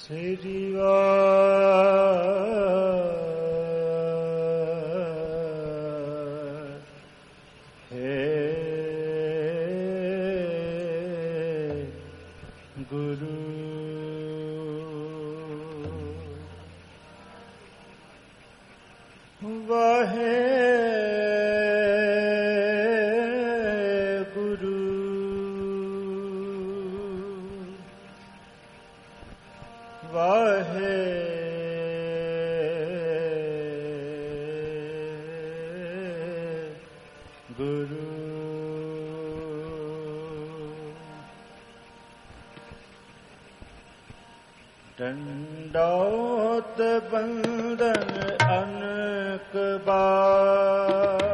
दंडौत बंदन अनक बार,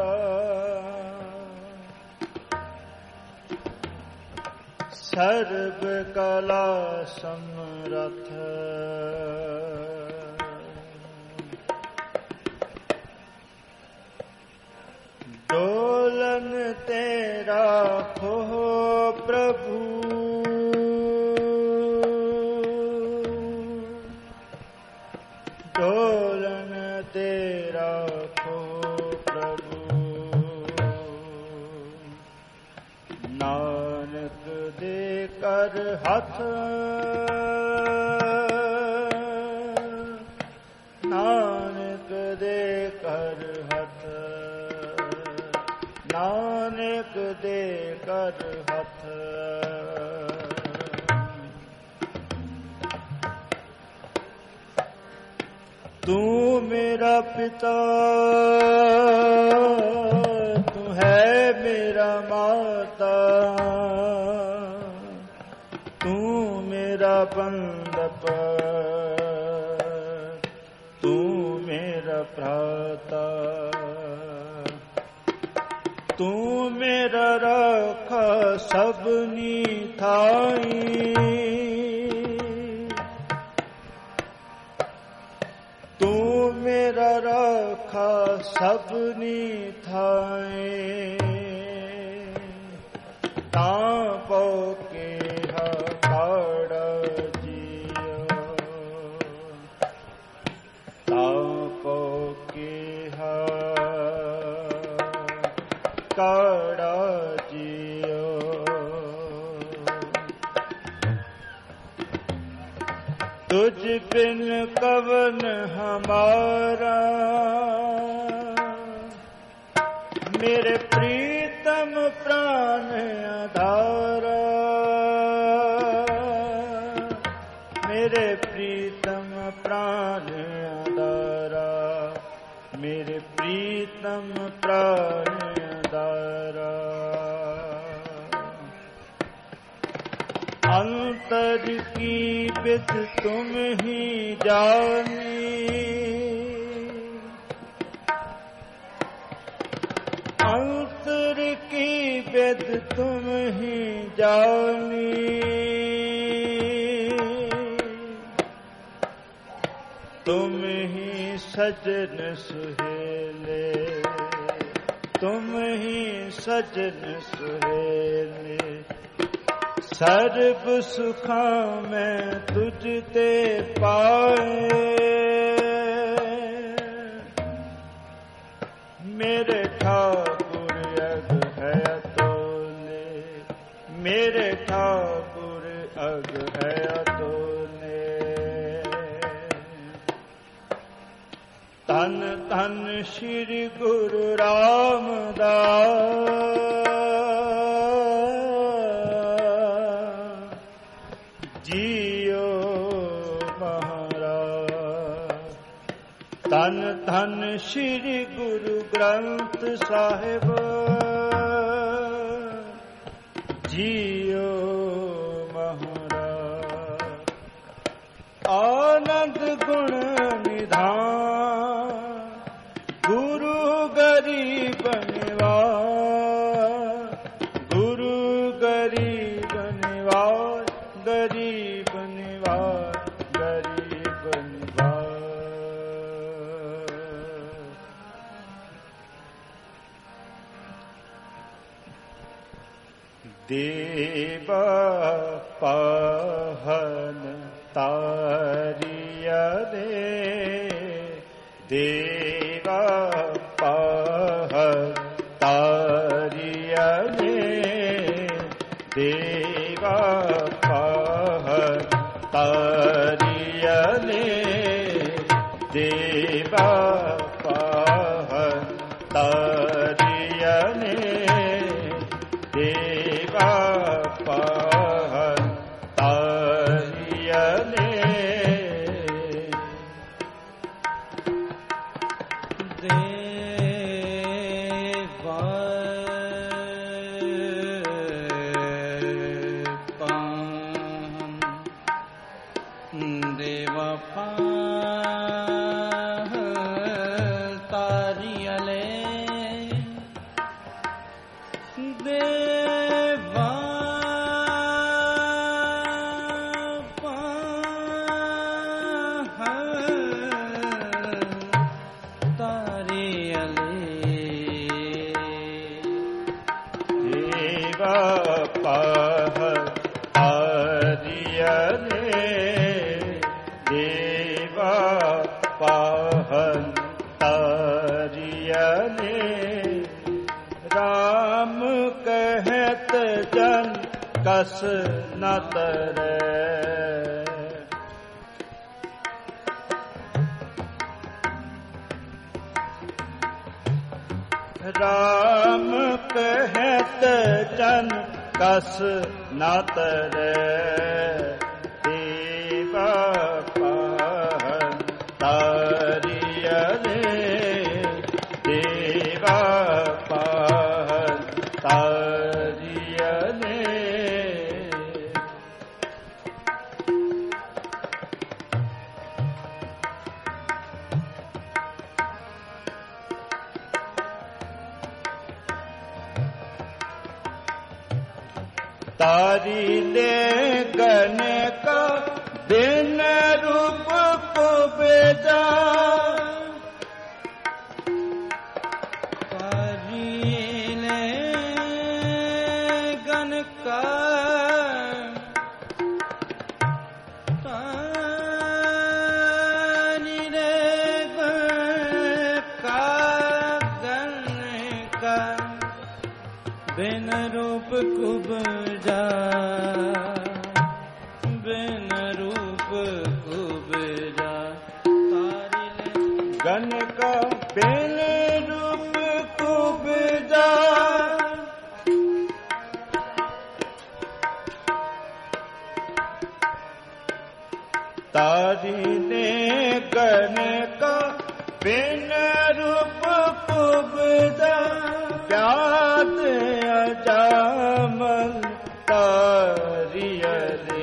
सर्व कला समरथ, डोलन तेरा हो प्रभु, डोलन तेरा हो प्रभु, नानक दे कर हाथ, नानक दे कर हाथ, नानक दे कर हाथ। तू मेरा पिता, तू है मेरा माता, तू मेरा बंदप, तू मेरा भ्राता, तू मेरा रखा सबनी थाई, तू मेरा रखा सबनी थाए, तापो के हकाड़ा जियो, तापो के हकाड़ा जियो। तुझ बिन कवन हमारा, मेरे प्रीतम प्राण आधारा, मेरे प्रीतम प्राण आधारा, मेरे प्रीतम प्राण आधारा। अंतर की विद तुम ही जानी, अंतर की विद तुम ही जानी, तुम ही सजन सुहेले, तुम ही सजन सुहेले, सर्व सुखा मैं तुझ ते पाए, मेरे ठाकुर अग है अतोले, मेरे ठाकुर अग है अतोले। धन धन श्री गुरु रामदास जियो महाराज, धन धन श्री गुरु ग्रंथ साहिब जियो महाराज। आनंद गुण निधान गुरु गरीब निवास, गुरु गरीब निवास, गरीब निवास, गरीब निवास। देवा पाहन तार देवा पाह तारियले देवा पाह तारियले देवा पाह तारियले देवा पाह तारियले कस न तरे राम कहत जन कस न तरे देवा पाह तारियले देवा पाह तारियले तारी ले गण का बिन रूप को बेजा तारी ले गण का तारी ले गण का बिन रूप कुब जा बिन रूप कुब जा तारी ले गण का बिन रूप कुब जा तारी ले गण का बिन रूप कुब जा प्याद अजामल तारियले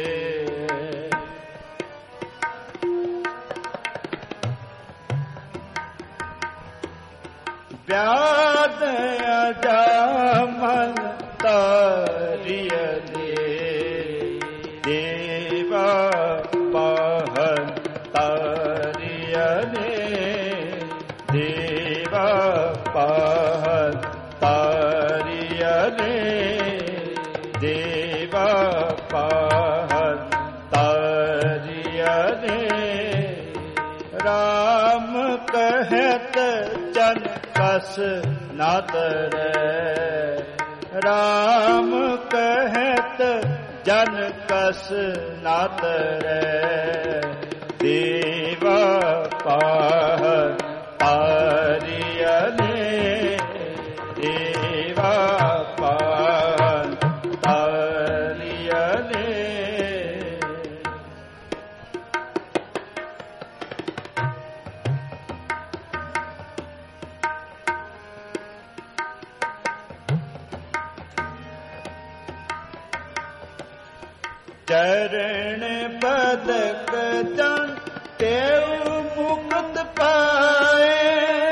प्याद अजामल तारियले देवा पाह तारियले देवा पाह तारियले देवा पाह तारियले राम कहत जन कस न तरे राम कहत जन कस न तरे देवा पाह तारियले देवा पाह तारियले चरण बदक जन तेऊ मुक्त पाए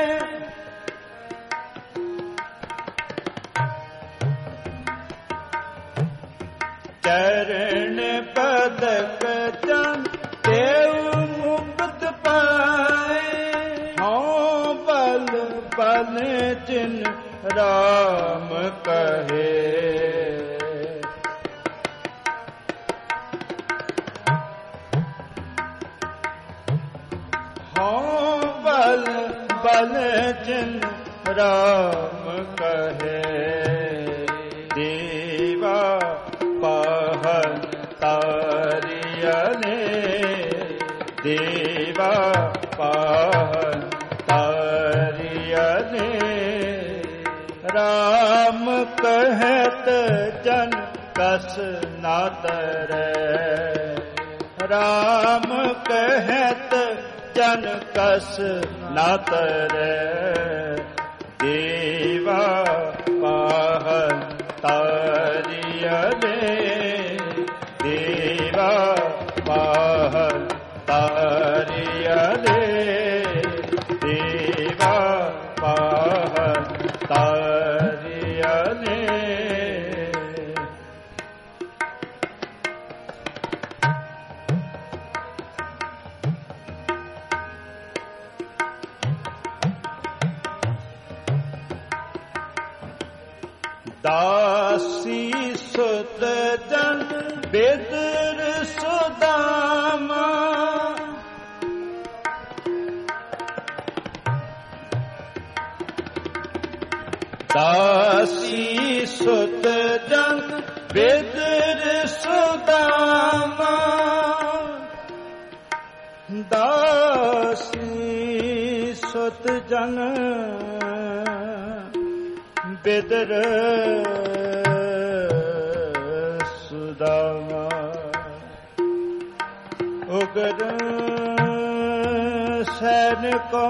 चरण बदक जन तेऊ मुक्त पाए हाँ बल बल जिन राम कहे बल जिन राम कहे, देवा पाहन तारियने, देवा पाहन तारियने। राम कहत जन कस न तरै, राम कहत जन कस न तरै, देवा पाहन तारियने, देवा पाहन तारियने, देवा पाहन तारियने। दासी सुत जन बिदुर सुदामा, दासी सुत जन बिदुर सुदामा, दासी सुत जन बिदुर सुदामा, उग्र सैनिकों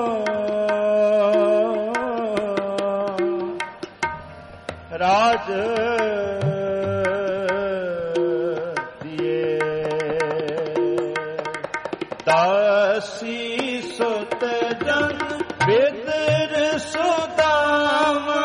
राज दिए, दासी सुत जन बिदुर सुदामा,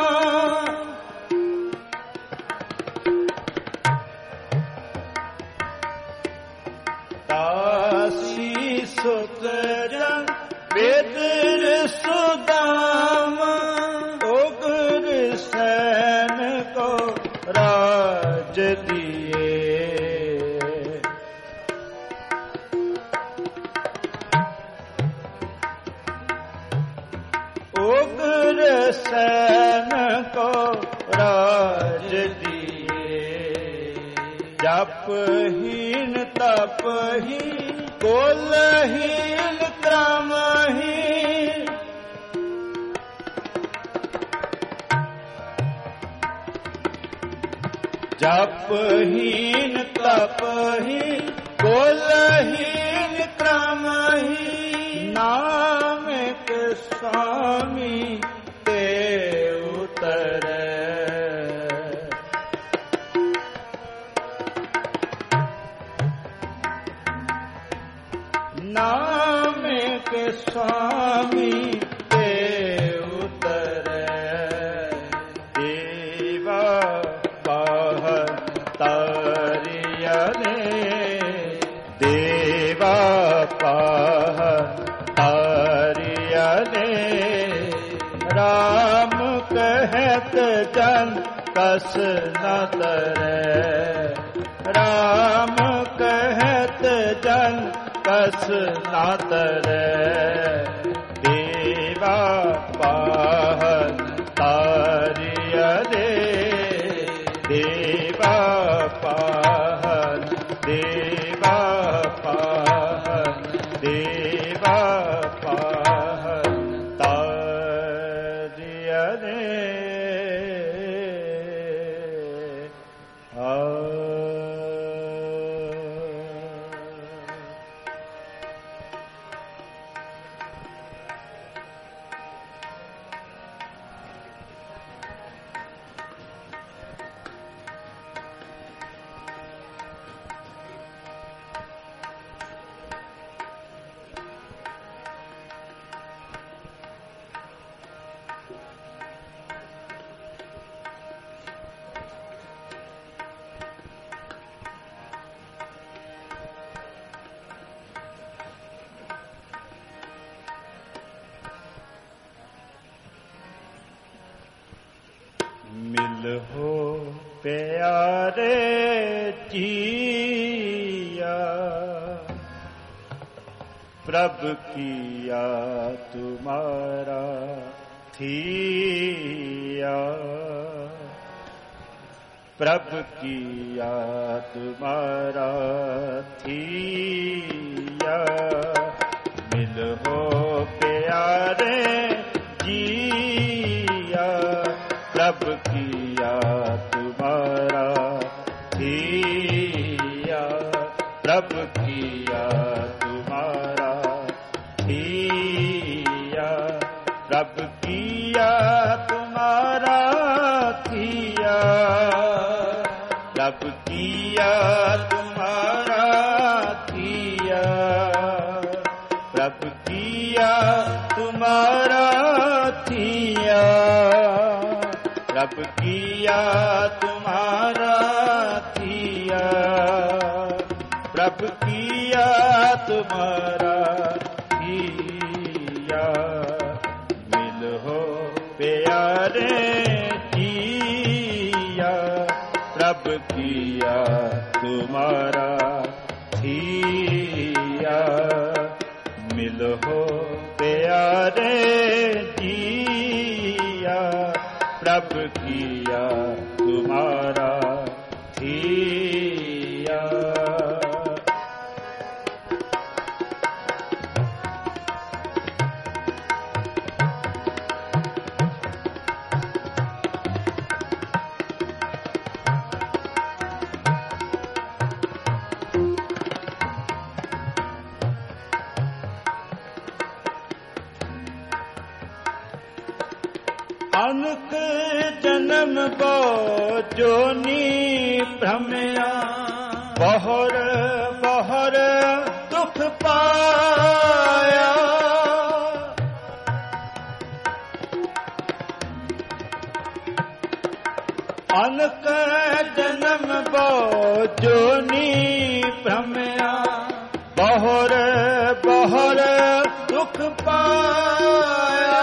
दासी सुत जन बिदुर सुदामा, उग्र सैन को राज दिए, उग्र सैन को राज दिए। जपहीन तपहीन कुलहीन क्रमहीन, जपहीन तपहीन कुलहीन क्रमहीन, नानक स्वामी ते उतरै, नानक स्वामी ते उतरै, देवा पाहन तारियने, देवा पाहन तारियने। राम कहत जन कस न तरै, राम कहत जन कस न तरै, देवा पाहन तारियने, देवा पाहन, देवा पाहन, देवा पाहन तारियने। मिलहो प्यारे जिया प्रभु किया तुम्हारा थिया, प्रभु किया तुम्हारा थिया, मिल हो प्यारे जिया, प्रभु किया तुम्हारा थिया, प्रभु किया तुम्हारा थिया, प्रभु किया तुम्हारा थिया, प्रभु किया तुम्हारा थिया, प्रभु किया तुम्हारा थिया, प्रभु किया तुम्हारा थिया, प्रभु किया तुम्हारा थिया, मिल हो प्यारे जिया, प्रभु किया तुम्हारा थिया, मिल हो प्यारे जिया, प्रभु किया तुम्हारा थिया। अनक जन्म बो जोनी भ्रमया, बहर बहर दुख पाया, अनक जन्म बो जोनी भ्रमया, बहर बहर दुख पाया,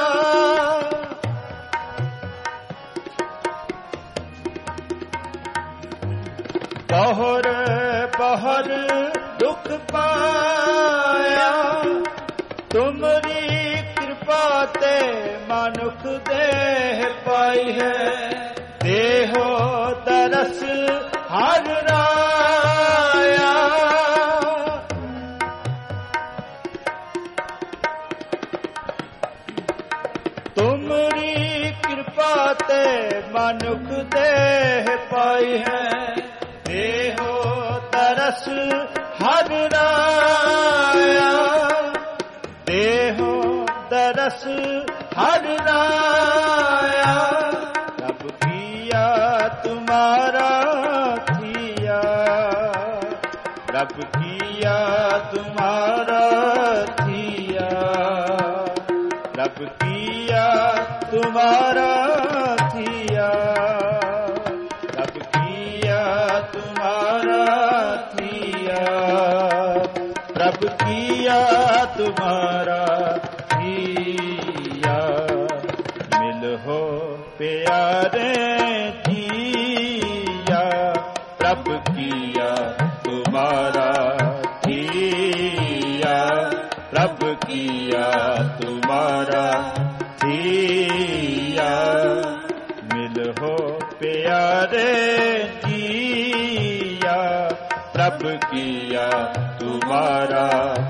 बहर बहर दुख पाया, तुमरी कृपा ते मनुख देह पाई है, देहो दरस हर राया, तुमरी कृपा ते मनुख देह पाई है, देहो तरस हर राया, देहो तरस हर राया, प्रभु किया तुम्हारा थिया, प्रभु किया तुम्हारा थिया, प्रभु किया तुम्हारा थिया, प्रभु किया तुम्हारा थिया, प्रभु किया तुम्हारा थिया, मिल हो प्यारे जिया, प्रभु किया तुम्हारा थिया, प्रभु किया तुम्हारा थिया, मिल हो प्यारे जिया, प्रभु किया तुम्हारा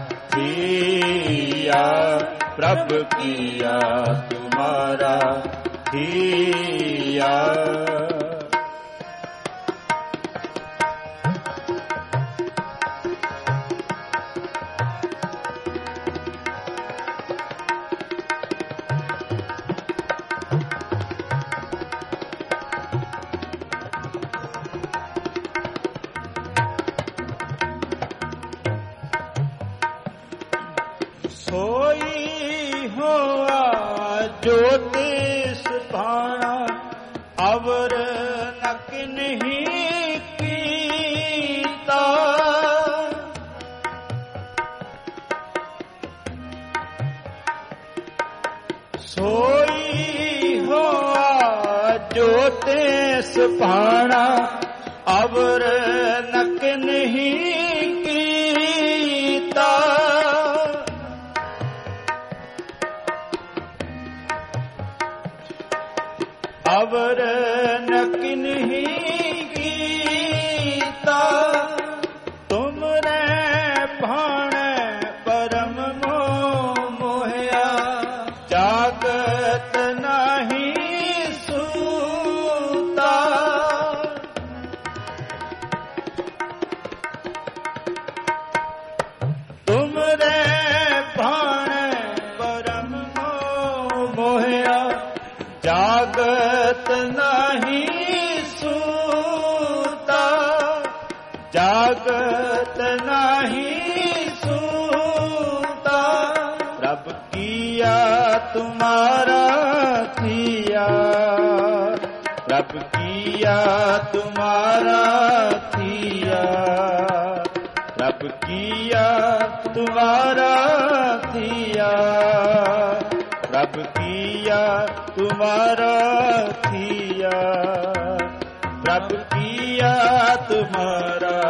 थिया, प्रभु किया तुम्हारा थिया। सोई हो ज्योतिष भाणा, अवर नक नहीं कीता, सोई हो ज्योतिष भाणा, अवर नक नहीं कीता, जागत नहीं सूता, प्रभ किया तुम्हारा थिया, प्रभ किया तुम्हारा थिया, प्रभ किया तुम्हारा थिया, प्रभ किया तुम्हारा थिया, प्रभ किया तुम्हारा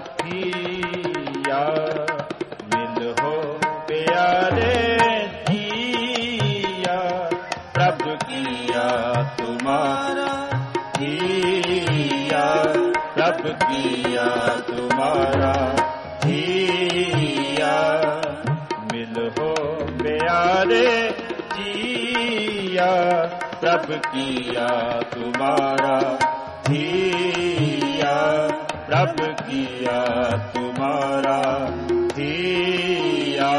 थिया। मिल हो प्यारे जिया, प्रभ किया तुम्हारा थिया, प्रभ किया तुम्हारा थिया। मिल हो प्यारे जिया, प्रभ किया तुम्हारा थिया, प्रभ किया तुम्हारा थिया।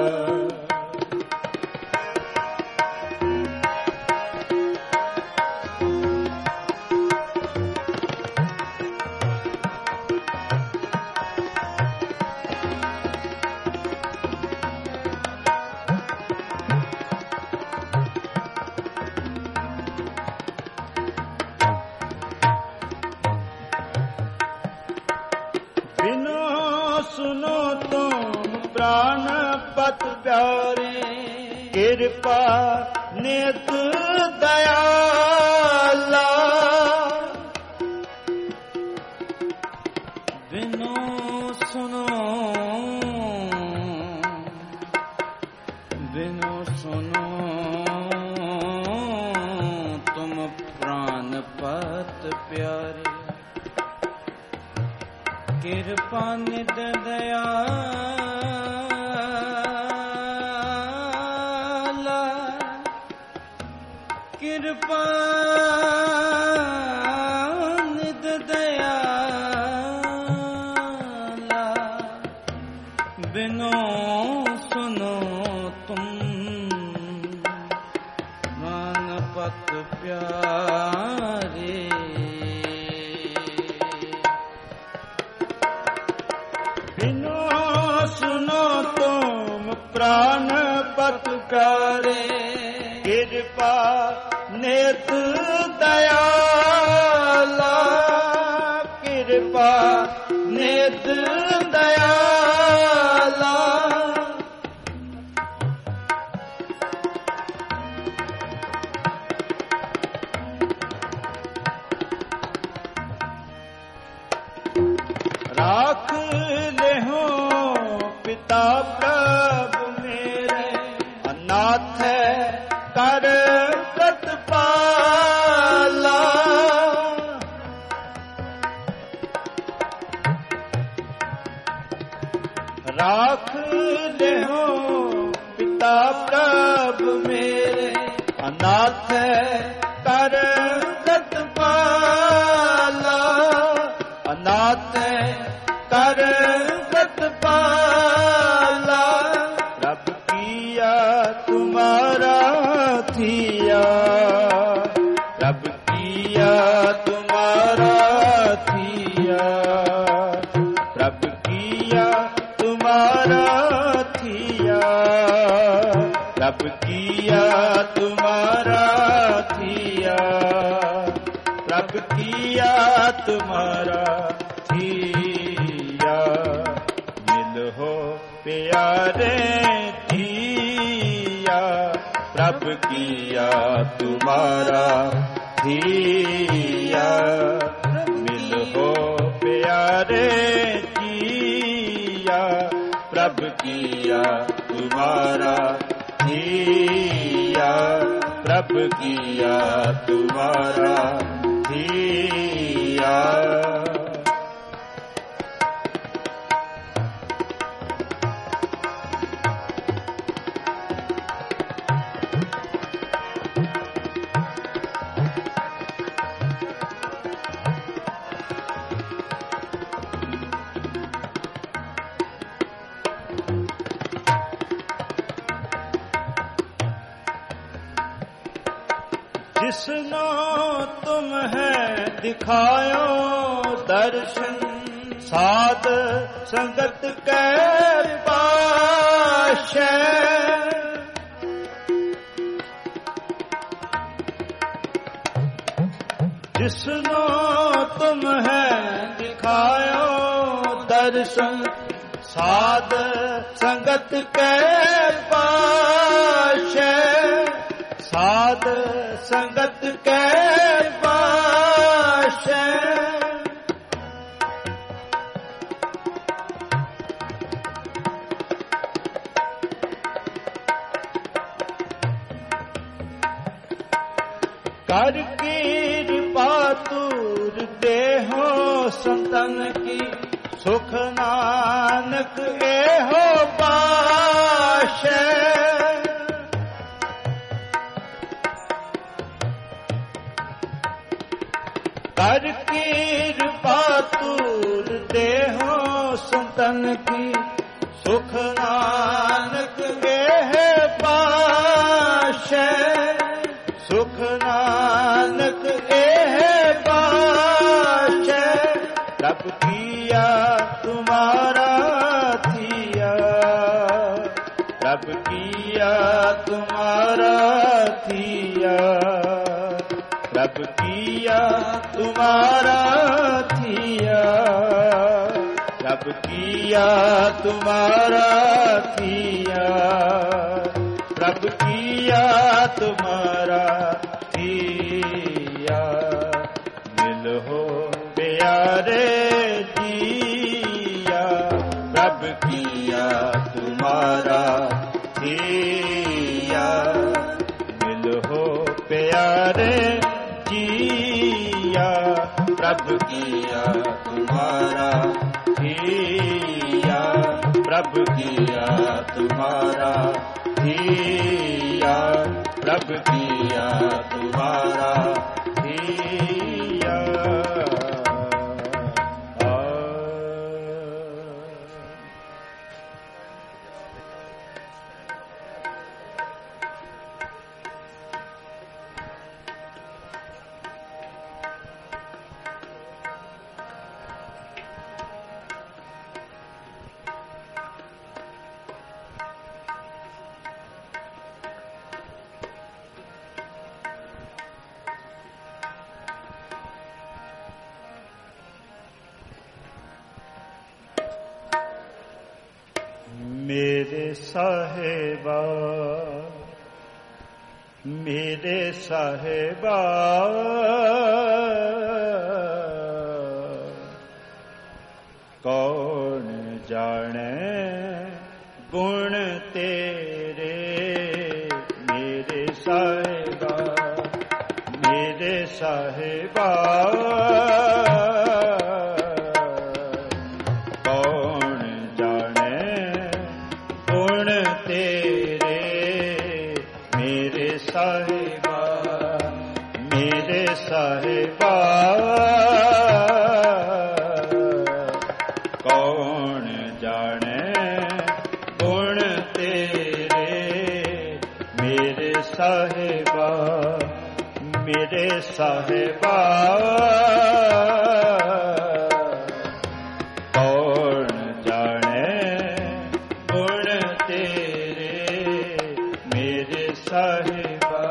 सुनो तुम प्राण पत प्यारे, कृपा नित दयाला। बिनो सुनो, बिनो सुनो तुम प्राण पत प्यारे, कृपा नित दयाला। कृपा नित दयाला। बिनो सुनो तुम प्राणपत प्यारे, बिनो सुनो तुम प्राणपत प्यारे, कृपा नित दयाला, कृपा नित दयाला। राख ले हो पिता प्रभु मेरे, अनाथ है कर सतपाला। राख ले हो पिता प्रभु मेरे, अनाथ है कर सतपाला, अनाथ है कर सतपाला। प्रभ किया तुम्हारा थिया, प्रभ किया तुम्हारा थिया, प्रभ किया तुम्हारा थिया, प्रभ किया तुम्हारा थिया, प्रभ किया तुम्हारा थिया। मिल हो प्यारे जिया, प्रभ किया तुम्हारा थिया। मिल हो प्यारे जिया, प्रभ किया तुम्हारा थिया, प्रभ किया तुम्हारा थिया। जिसनो तुम है दिखायो दर्शन, ਸਾਧ ਸੰਗਤ ਕੈ ਪਾਸ਼ੈ ਜਿਸਨੋ ਤੁਮ ਹੈ ਦਿਖਾਇਓ ਦਰਸ਼ਨ ਸਾਧ ਸੰਗਤ ਕੈ ਪਾਸ਼ੈ ਸਾਧ ਸੰਗਤ ਕੈ ਪਾਸ਼ੈ ਕਰ ਕਿਰਪਾ ਤੂਰ ਦੇਹੋ ਸੰਤਨ ਕੀ ਸੁਖ ਨਾਨਕ ਇਹੋ ਪਾਸ਼ੈ ਕਰ ਕਿਰਪਾ ਤੂਰ ਦੇਹੋ ਸੰਤਨ ਕੀ ਸੁਖ ਨਾਨਕ ਇਹ ਪਾਸ਼ੈ ਸੁਖ ਨਾਨਕ ਇਹ ਪਾਸ਼ੈ ਪ੍ਰਭ ਕੀਆ ਤੁਮਾਰਾ ਥੀਆ ਪ੍ਰਭ ਕੀਆ ਤੁਮਾਰਾ ਥੀਆ ਪ੍ਰਭ ਕੀਆ ਤੁਮਾਰਾ ਥੀਆ ਪ੍ਰਭ ਕੀਆ ਤੁਮਾਰਾ ਥੀਆ ਪ੍ਰਭ ਕੀਆ ਤੁਮਾਰਾ ਥੀਆ ਮਿਲ ਹੋ ਪਿਆਰੇ ਜੀਆ ਪ੍ਰਭ ਕੀਆ ਤੁਮਾਰਾ ਥੀਆ ਮਿਲ ਹੋ ਪਿਆਰੇ ਜੀਆ ਪ੍ਰਭ ਕੀਆ ਤੁਮਾਰਾ ਥੀਆ ਪ੍ਰਭ ਕੀਆ ਤੁਮਾਰਾ ਥੀਆ ਪ੍ਰਭ ਕੀਆ ਤੁਮਾਰਾ ਥੀਆ ਮੇਰੇ ਸਾਹਿਬਾ ਮੇਰੇ ਸਾਹਿਬਾ ਕੌਣ ਜਾਣੇ ਗੁਣ ਤੇਰੇ ਮੇਰੇ ਸਾਹਿਬਾ ਮੇਰੇ ਸਾਹਿਬਾ ਸਾਹਿਬਾ ਕੌਣ ਜਾਣੇ ਗੁਣ ਤੇਰੇ ਮੇਰੇ ਸਾਹਿਬਾ ਮੇਰੇ ਸਾਹਿਬਾ ਕੌਣ ਜਾਣੇ ਗੁਣ ਤੇਰੇ ਮੇਰੇ ਸਾਹਿਬਾ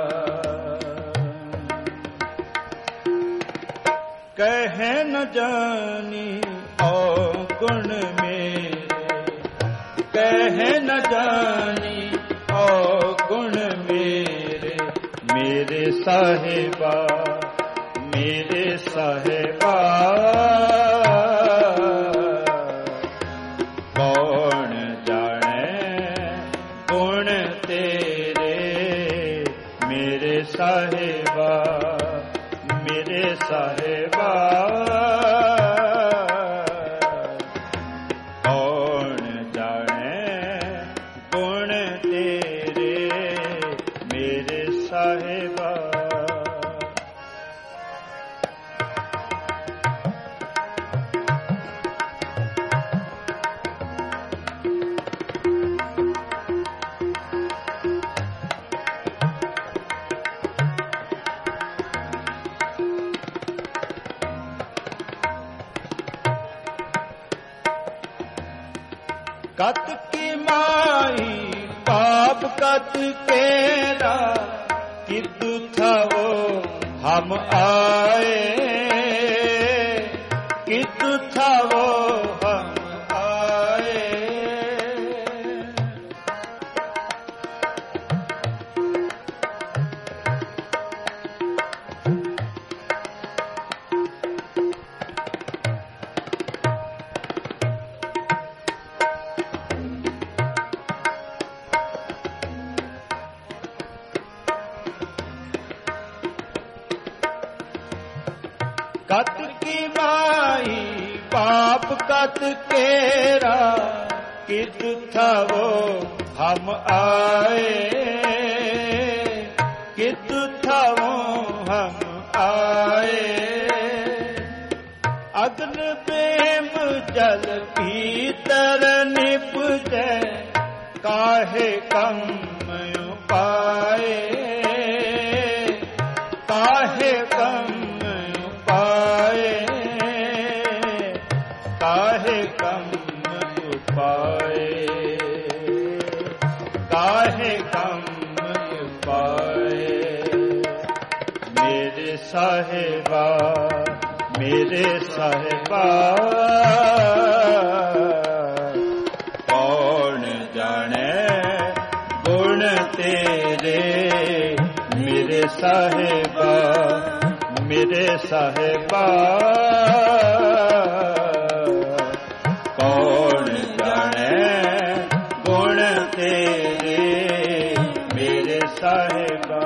ਕਹਿ ਨ ਜਾਨੀ ਔਗੁਣ ਮੇਰੇ ਕਹਿ ਨ ਜਾਨੀ ਔਗੁਣ ਮੇਰੇ ਮੇਰੇ ਸਾਹਿਬਾ ਮੇਰੇ ਸਾਹਿਬਾ ਕੌਣ ਜਾਣੇ ਗੁਣ ਤੇਰੇ ਮੇਰੇ ਸਾਹਿਬਾ ਮੇਰੇ ਸਾਹਿਬਾ ਕੌਣ ਜਾਣੇ ਗੁਣ ਤੇਰੇ ਮੇਰੇ ਸਾਹਿਬਾ कत की माई पाप कत केरा, कितु था वो हम आए, कितु था वो हम आए। कत की माई पाप कत केरा, कितु था वो हम आए, कितु था वो हम आए। अग्न प्रेम जल भीतर निपजे, काहे कम पाए, काहे कम पाए, काहे कम पाए, काहे कम पाए। मेरे साहिबा, मेरे साहिबा, कौन जाने गुण तेरे। मेरे साहिबा, मेरे साहिबा, कौन जाने गुण तेरे। मेरे साहिबा,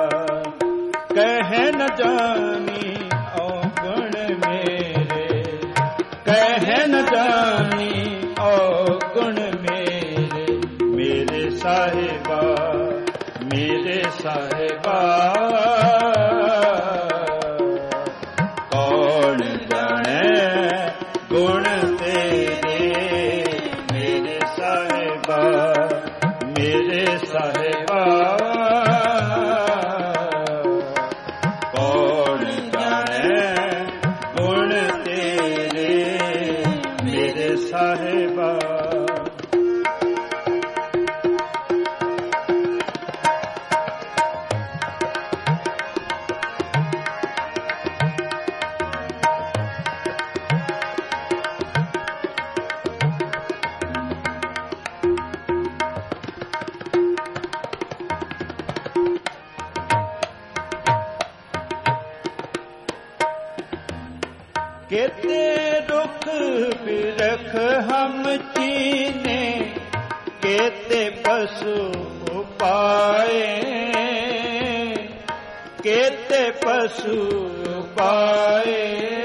कह न जानी अवगुण मेरे, कह न जानी अवगुण मेरे। मेरे साहिबा, मेरे साहिबा, कौन जाने गुण तेरे। मेरे साहिबा, मेरे साहिबा, कौन जाने गुण तेरे। मेरे साहिबा, केते दुख बिरख हम चीने, केते पशु पाए, केते पशु पाए।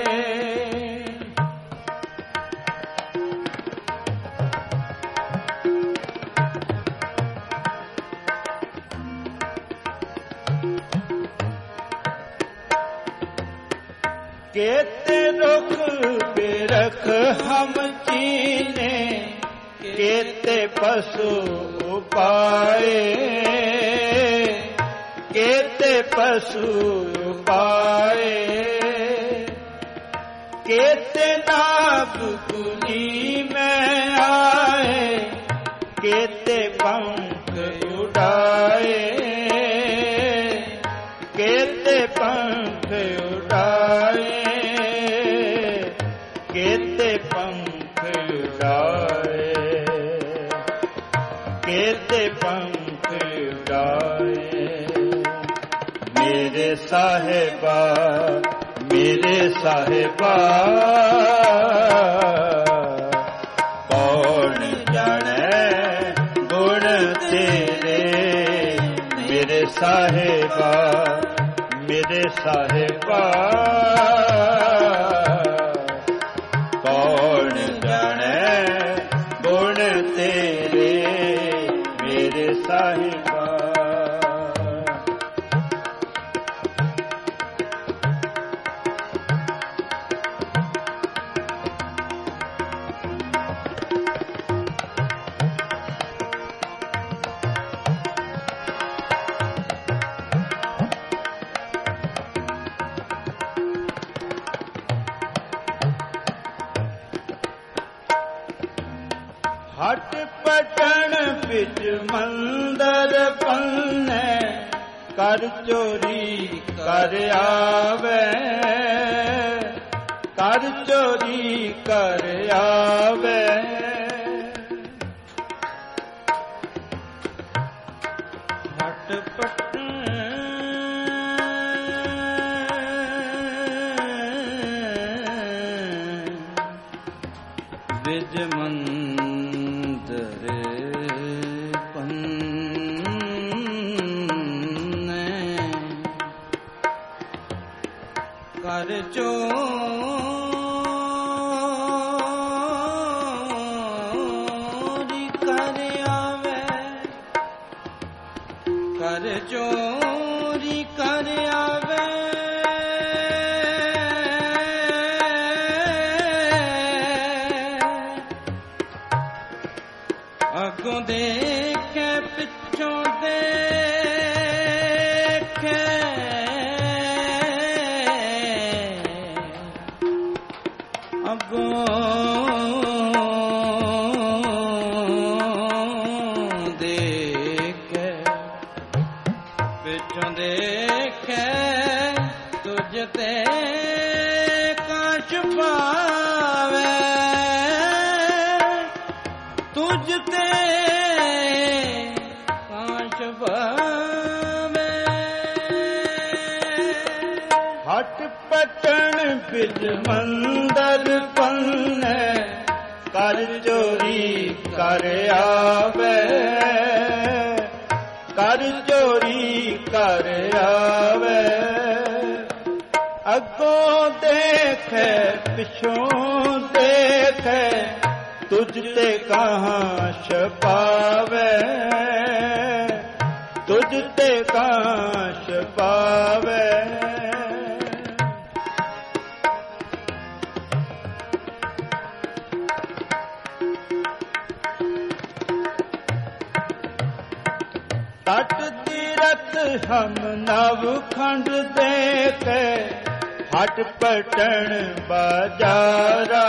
केते दुख बिरख हम चीने, केते पशु पाए, केते पशु पाए। केते नाग कुली में आए, केते पंख उड़ाए, केते पंख उड़ाए, केते पंख उड़ाए, केते पंख उड़ाए। मेरे साहिबा, मेरे साहिबा, कौन जाने गुण तेरे। मेरे साहिबा, मेरे साहिबा, कौन जाने गुण तेरे। मेरे साहिबा, ਹਟ ਪਟਣ ਵਿੱਚ ਮੰਦਰ ਪੰਨੈ, ਕਰ ਚੋਰੀ ਕਰ ਆਵੇ, ਕਰ ਚੋਰੀ ਕਰ ਆਵੇ। ਹਟ ਪਟਣ ਵਿਜ ਮੰਦਰ ਪੰਨੈ, ਕਰ ਚੋਰੀ ਕਰ ਆਵੇ, ਕਰ ਚੋਰੀ ਕਰ ਆਵੇ। ਅੱਗੋਂ ਦੇਖੇ ਪਿੱਛੋਂ ਦੇਖੇ, ਅੱਗੋਂ ਦੇਖੇ ਪਿੱਛੋਂ ਦੇਖੇ, ਤੁਝ ਤੇ ਕਾਸ਼ ਪਾਵੇ, ਤੁਝ ਤੇ ਕਾਸ਼ ਪਾਵੇ। ਹਟ ਪਟਣ ਵਿੱਚ ਮੰਦਰ ਪੰਨੈ, ਕਰ ਚੋਰੀ ਕਰ ਆਵੇ, ਕਰ ਚੋਰੀ ਕਰ ਆਵੇ। ਅੱਗੋਂ ਦੇਖੇ ਪਿਛੋਂ ਦੇਖੇ, ਤੁਝ ਤੇ ਕਹਾਂ ਛਪਾਵੇ, ਤੁਝ ਤੇ ਕਹਾਂ ਛਪਾਵੇ। ਤਟ ਤੀਰਥ ਹਮ ਨਵ ਖੰਡ ਦੇਖੇ, ਹਟ ਪਟਣ ਬਾਜ਼ਾਰਾ,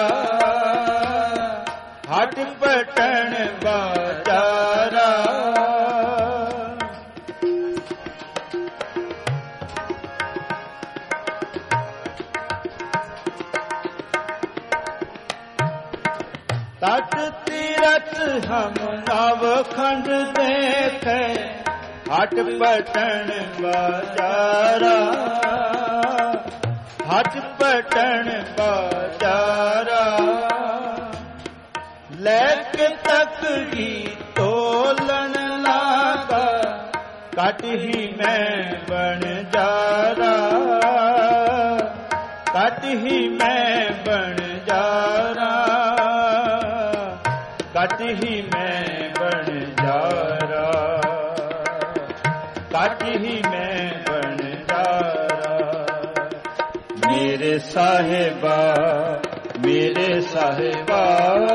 ਹਟ ਪਟਣ ਬਾਜ਼ਾਰਾ। ਤਟ ਤੀਰਥ ਹਮ ਨਵ ਖੰਡ ਦੇਖੇ, ਹਟ ਪਟਣ ਬਾਜ਼ਾਰਾ, ਹਟ ਪਟਣ ਬਾਜ਼ਾਰਾ। ਲੈ ਕੇ ਤਕੜੀ ਤੋਲਣ ਲਾਗਾ, ਘਟ ਹੀ ਮੈਂ ਬਣ ਜਾਰਾ, ਘਟ ਹੀ ਮੈਂ ਬਣ ਜਾਰਾ, ਘਟ ਹੀ ਮੈਂ ਬਣ ਜਾਰਾ, ਘਟ ਹੀ ਮੈਂ ਬਣ ਜਾਰਾ। ਮੇਰੇ ਸਾਹਿਬਾ, ਮੇਰੇ ਸਾਹਿਬਾ,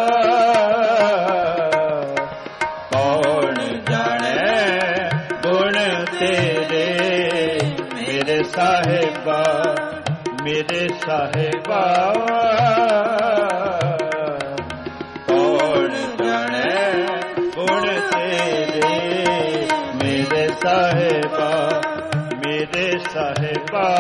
ਕੌਣ ਜਾਣੈ ਗੁਣ ਤੇਰੇ। ਮੇਰੇ ਸਾਹਿਬਾ, ਮੇਰੇ ਸਾਹਿਬਾ, ਕੌਣ ਜਾਣੈ ਗੁਣ ਤੇਰੇ। ਮੇਰੇ ਸਾਹਿਬਾ, ਮੇਰੇ ਸਾਹਿਬਾ,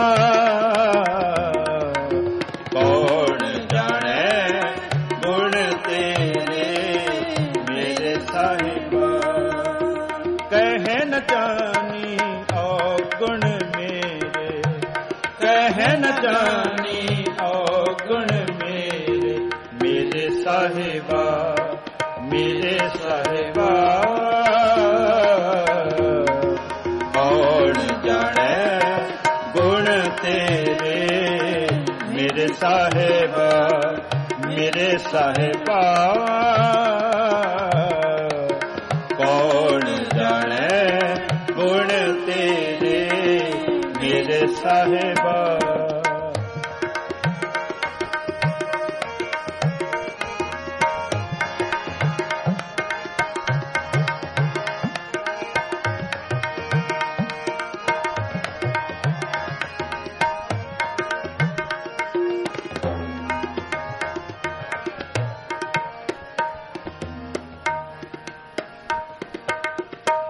ਕੌਣ ਜਾਣੈ ਗੁਣ ਤੇਰੇ। ਮੇਰੇ ਸਾਹਿਬਾ, ਕਹਿ ਨ ਜਾਣੀ ਔਗੁਣ ਮੇਰੇ, ਕਹਿ ਨ ਜਾਣੀ ਔਗੁਣ ਮੇਰੇ। ਮੇਰੇ ਸਾਹਿਬਾ, ਮੇਰੇ ਸਾਹਿਬਾ, ਕੌਣ ਜਾਣੈ ਗੁਣ ਤੇਰੇ। ਮੇਰੇ ਸਾਹਿਬਾ, ਮੇਰੇ ਸਾਹਿਬਾ, ਕੌਣ ਜਾਣੈ ਗੁਣ ਤੇਰੇ। ਮੇਰੇ ਸਾਹਿਬਾ,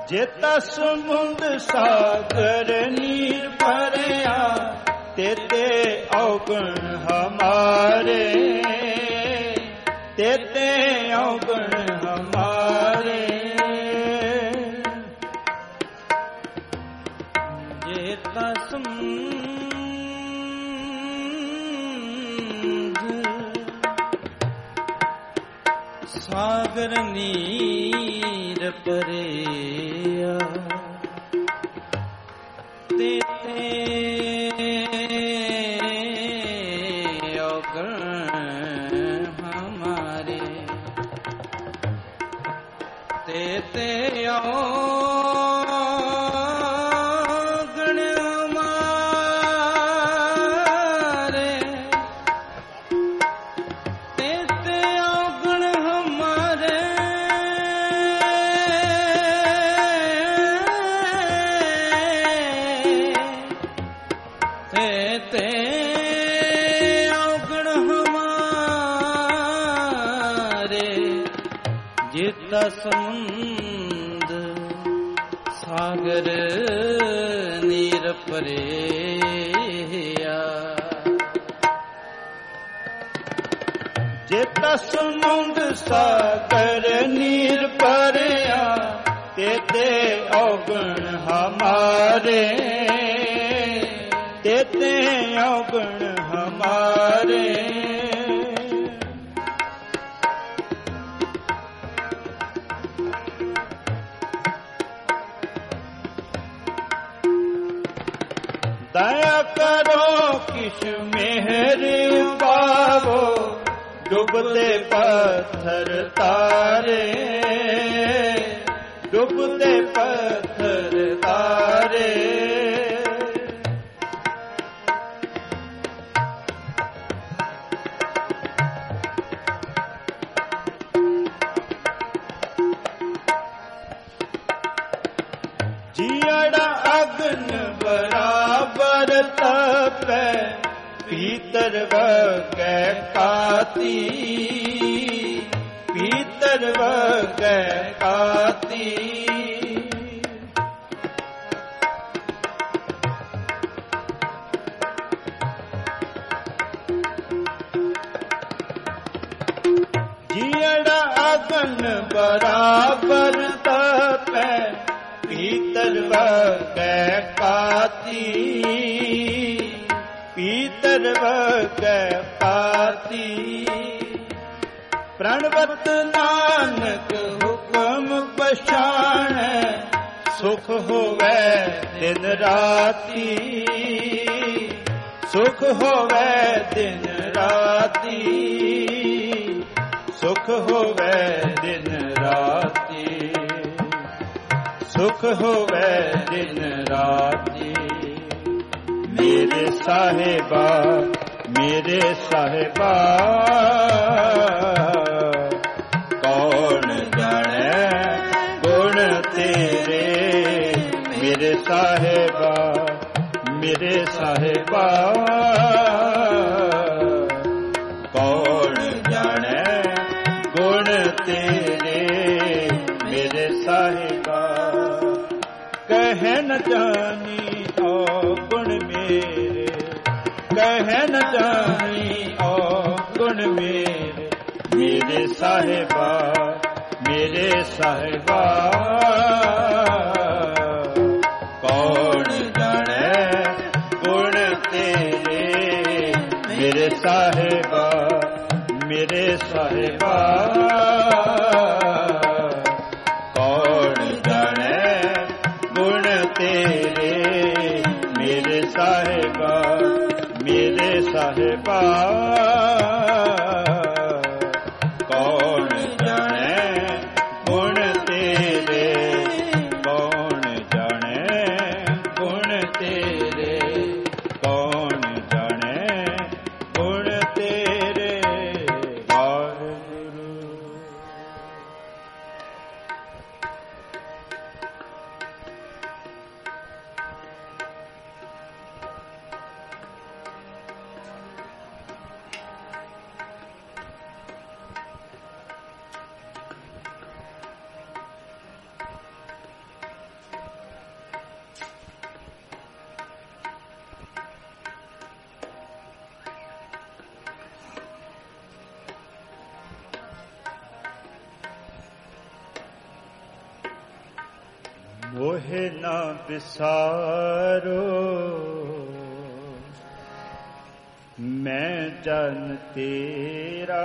जेता समुंद सागर नीर भरिया, तेते अवगुण हमारे, तेते अवगुण हमारे। जेता समुंद सागर नीर भरिया, तेते अवगुण हमारे, तेते अवगुण हमारे, तेते अवगुण हमारे, तेते अवगुण हमारे। जेता समुंद सागर नीर भरिया, जेता समुंद सागर नीर भरिया, तेते अवगुण हमारे, तेते अवगुण हमारे। दया करो किस मेहर पावो, डूबते पत्थर तारे, डूबते पत्थर तारे। जियड़ा अग्न बराबर तपै, भीतर वगै काती, भीतर वगै काती। जियड़ा अग्न बराबर तपै, भीतर वगै काती, भीतर वगै काती। प्रणवत नानक हुक्म पछाणै, सुख होवै दिन राती, सुख होवै दिन राती, सुख होवै दिन राती, सुख होवै दिन राती। मेरे साहिबा, मेरे साहिबा, कौन जाने गुण तेरे। मेरे साहिबा, मेरे साहिबा, कौन जाने गुण तेरे। मेरे साहिबा, कह न जानी गुण मेरे, कह न जानी गुण मेरे। मेरे साहिबा, मेरे साहिबा, कौन जाने गुण तेरे। मेरे साहिबा, मेरे साहिबा, कौन जाने गुण तेरे। मेरे साहिबा, मेरे साहिबा, कौन जाने गुण तेरे, कौन जाने गुण तेरे, कौन जाने गुण तेरे। वाहिगुरू। मोहे न बिसारो मैं जन तेरा,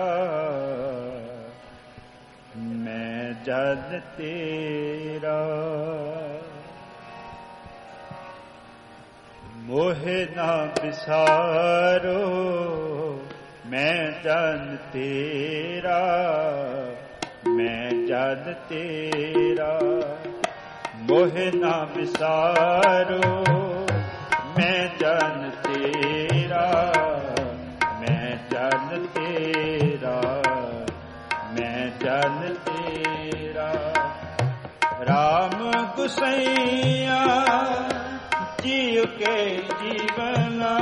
मैं जन तेरा। मोहे न बिसारो मैं जन तेरा, मैं जन तेरा। मोहे न बिसारो मैं जन तेरा, मैं जन तेरा, मैं जन तेरा। राम गुसैया जीव के जीवना,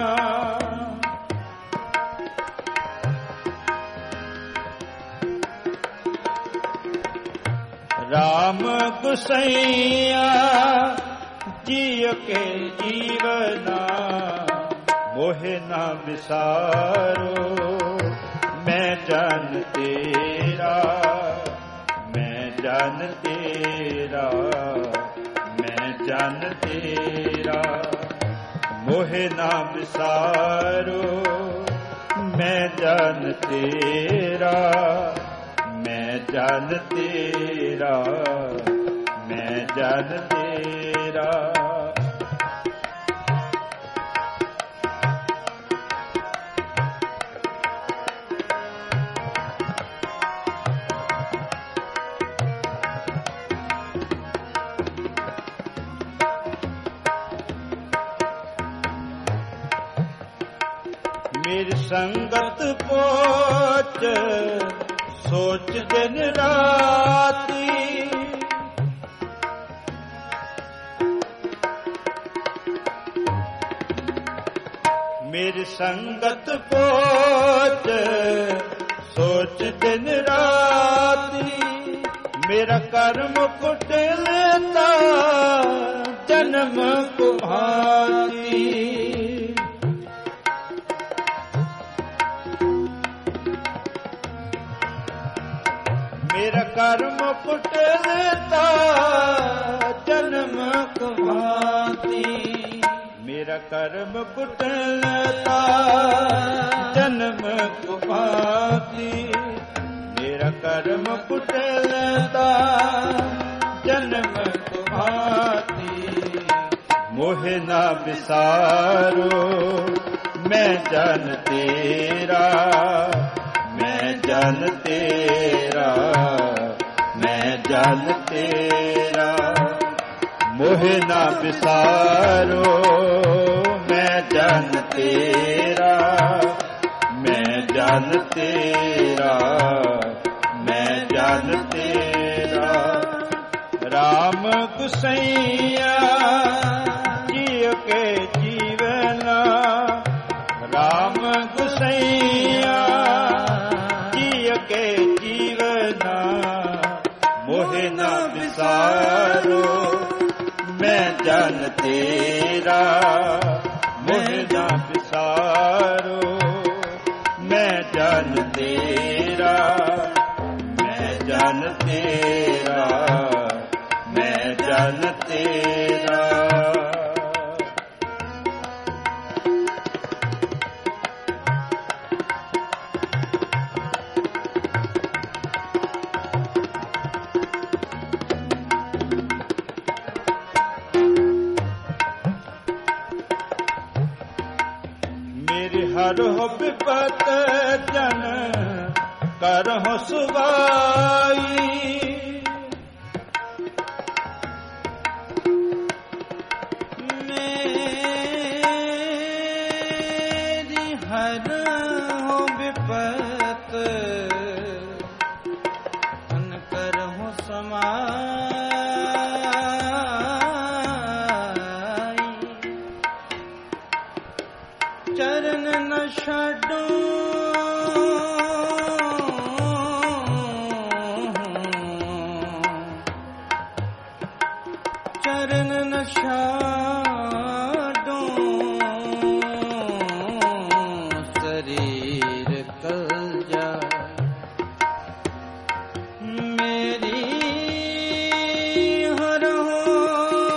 राम गुसैया जीव के जीवना। मोहे न बिसारो मैं जन तेरा, मैं जन तेरा, मैं जन तेरा। मोहे न बिसारो मैं जन तेरा, मैं जन तेरा, मैं जन तेरा। मेरी संगत पोच सोच दिन राती, मेरी संगत पोच सोच दिन राती। मेरा कर्म कुटिलता जन्म कुभाती, मेरा कर्म कुटिलता जन्म कुभाती। मेरा कर्म कुटिलता जन्म कुभाती। मेरा कर्म कुटिलता जन्म कुभाती। मोहे न बिसारो मैं जन तेरा, मैं जन तेरा, मैं जन तेरा। मोहे न बिसारो मैं जन तेरा, मैं जन तेरा, मैं जन तेरा। राम गुसैया जीव के जीवना, राम गुसैया जीव के जीवना। मोहे न बिसारो मैं जन तेरा, मोहे न बिसारो मैं जन तेरा, मैं जन तेरा, मैं जन तेरा। हरहो विपत जन करहो सुवाई। मेरी हरहो विपत जन करहो समाई। चरण न छाडो चरण न छाडो शरीर कल जाए। मेरी हर हो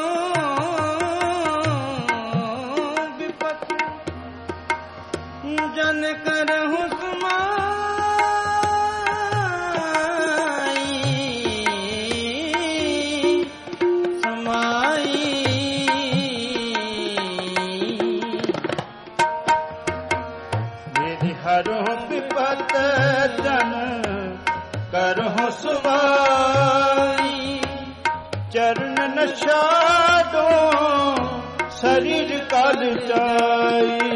करहु सुवाई चरण न छाडो शरीर कल जाई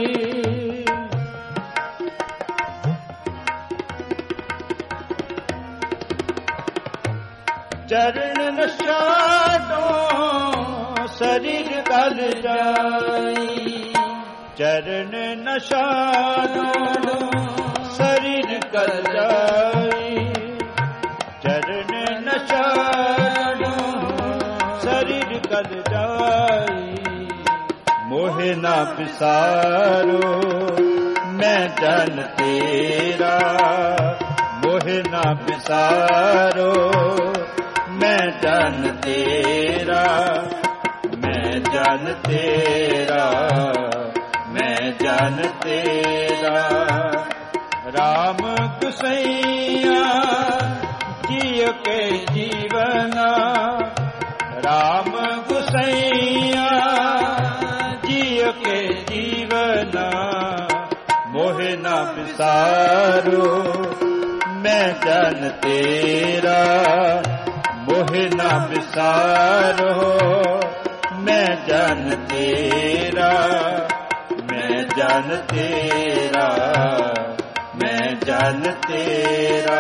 चरण न छाडो शरीर कल जाई चरण न छाडो शरीर कल जाई चरण न छाडो शरीर कल जाई मोहे ना बिसारो मैं जन तेरा मोहे ना बिसारो मैं जन तेरा मैं जन तेरा मैं जन तेरा राम गुसैया जियो के जीवना राम गुसैया जियो के जीवना मोहे ना बिसारो मैं जन तेरा मोहे ना बिसारो मैं जन तेरा मैं जन तेरा मैं जन तेरा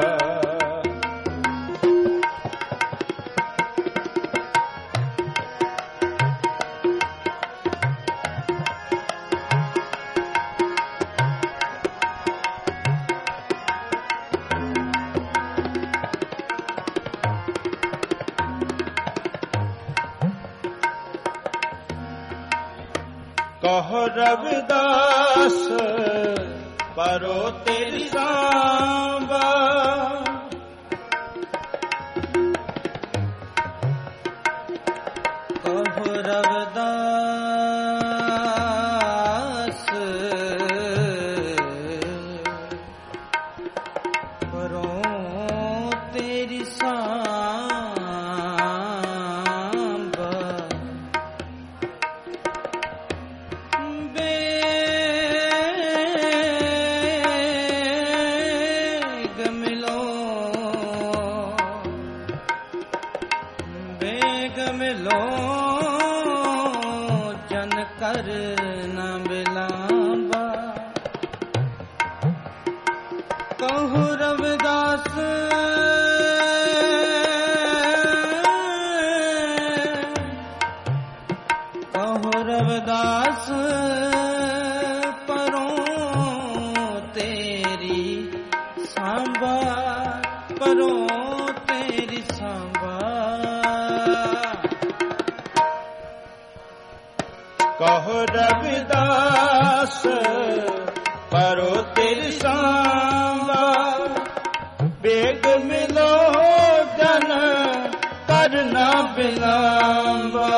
कहो रविदास परो तेरी सांबा कहो रविदास परो तेरी सांबा मिलो जन कर न मिलावा कहु रविदास कहु रविदास परों तेरी सांबा परों तेरी सांबा कहो रविदास परो तेरी सांबा बेग मिलो जन करना बिलांबा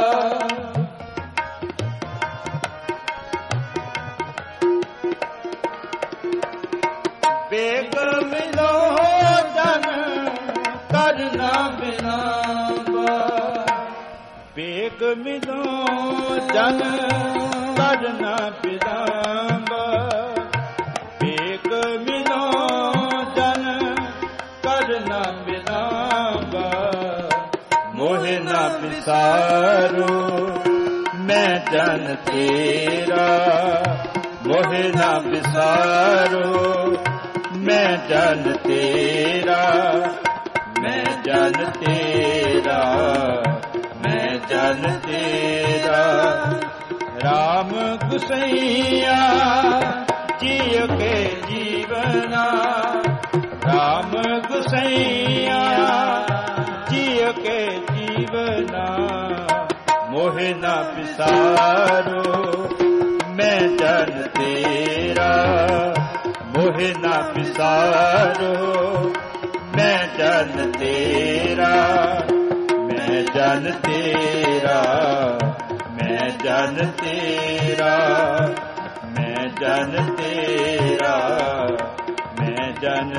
बेग मिलो जन करना बिलांबा बेग मिलो जन करना बिलांबा बेग मिलो जन करना बिलांबा मोहे ना बिसारो मैं जन तेरा मोहे ना बिसारो मैं जन तेरा मैं जन तेरा मैं जन तेरा राम गुसैया जियो के जीवना राम गुसैया जियो के जीवना मोहे ना बिसारो मैं जन तेरा मोहे ना बिसारो मैं जन तेरा मैं जन तेरा मैं जन तेरा मैं जन तेरा मैं जन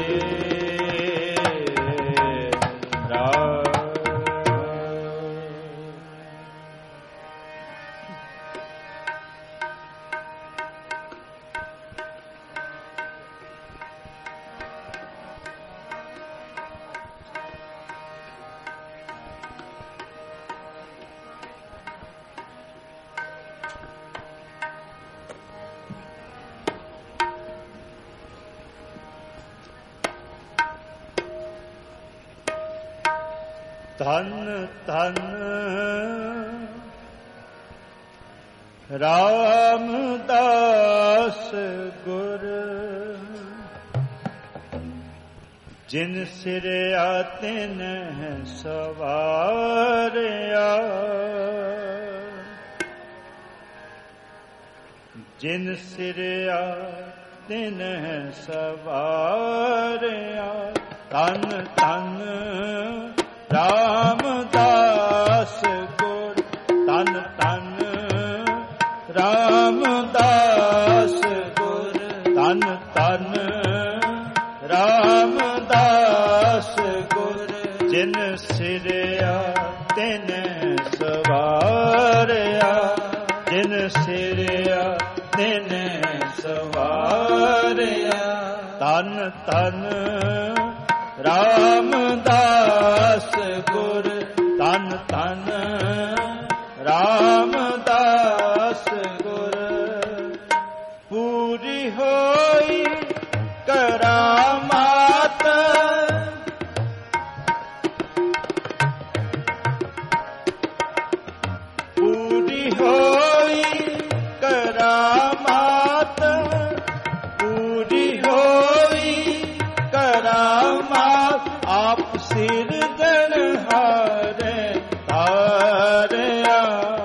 तेरा ਧੰਨ ਧੰਨ ਰਾਮਦਾਸ ਗੁਰ, ਜਿਨ ਸਿਰਿਆ ਤਿਨ ਸਵਾਰਿਆ, ਜਿਨ ਸਿਰਿਆ ਤਿਨ ਸਵਾਰਿਆ। ਧੰਨ ਧੰਨ ਰਾਮਦਾਸ ਗੁਰ, ਧੰਨ ਧੰਨ ਰਾਮਦਾਸ ਗੁਰ, ਧੰਨ ਧੰਨ ਰਾਮਦਾਸ ਗੁਰ, ਜਿਨ ਸਿਰਿਆ ਤਿਨ ਸਵਾਰਿਆ, ਜਿਨ ਸਿਰਿਆ ਤਿਨ ਸਵਾਰਿਆ। ਧੰਨ ਧੰਨ ਰਾਮਦਾਸ ਗੁਰ, ਧੰਨ ਧੰਨ ਰਾਮਦਾਸ ਗੁਰ। ਪੂਰੀ ਹੋਈ ਕਰਾਮਾਤ, ਪੂਰੀ ਹੋਈ ਕਰਾਮਾਤ, ਪੂਰੀ ਹੋਈ ਕਰਾਮਾਤ। ਆਪ ਸਿਰਜਣਹਾਰੇ ਤਾਰਿਆ,